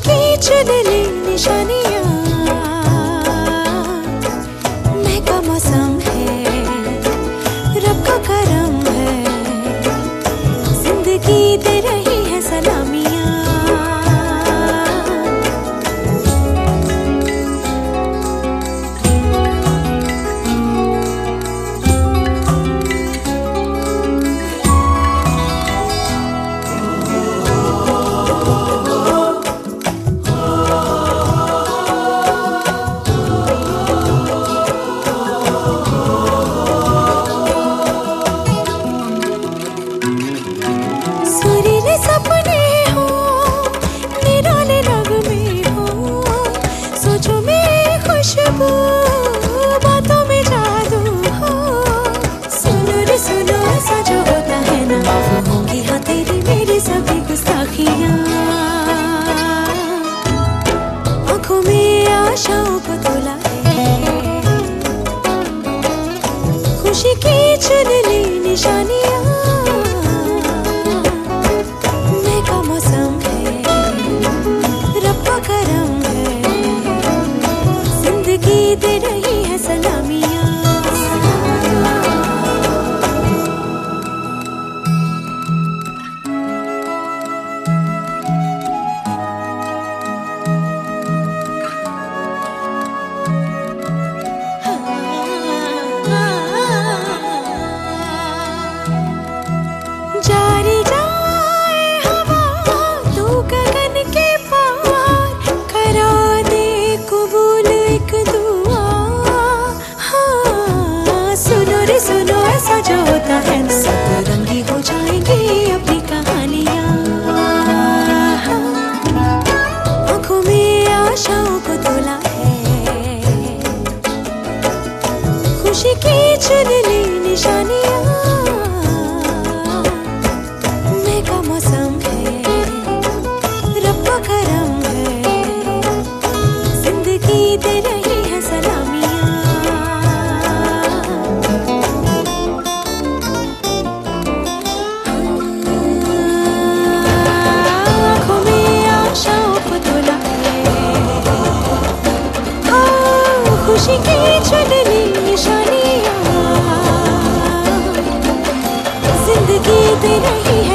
की चुन ली निशानियां, महका मौसम है, रब का करम है, जिंदगी दे रही है सलामियां। सपने हो निराले रंग में हो, सोचो में खुशबू, बातों में जादू हो। सुनो रे सुनो, ऐसा जो होता है ना, वो होंगी हाँ तेरी मेरी सभी गुस्ताखियाँ। आंखों में आशाओं को तोला है, खुशी की चुन ली निशानियाँ। दे रही है सलामियां। जारी जाए हवा तू गगन के पार, करा दे कबूल एक दुआ। सुनो ऐसा जो होता है ना, सब रंगी हो जाएंगी अपनी कहानियां। आंखों में आशाओं को तोला है, खुशी की चुन ली निशानियां। महका मौसम है, रब का करम है, जिंदगी दे रही है सलामियां। खुशी की चुन ली निशानियां, जिंदगी दे रही है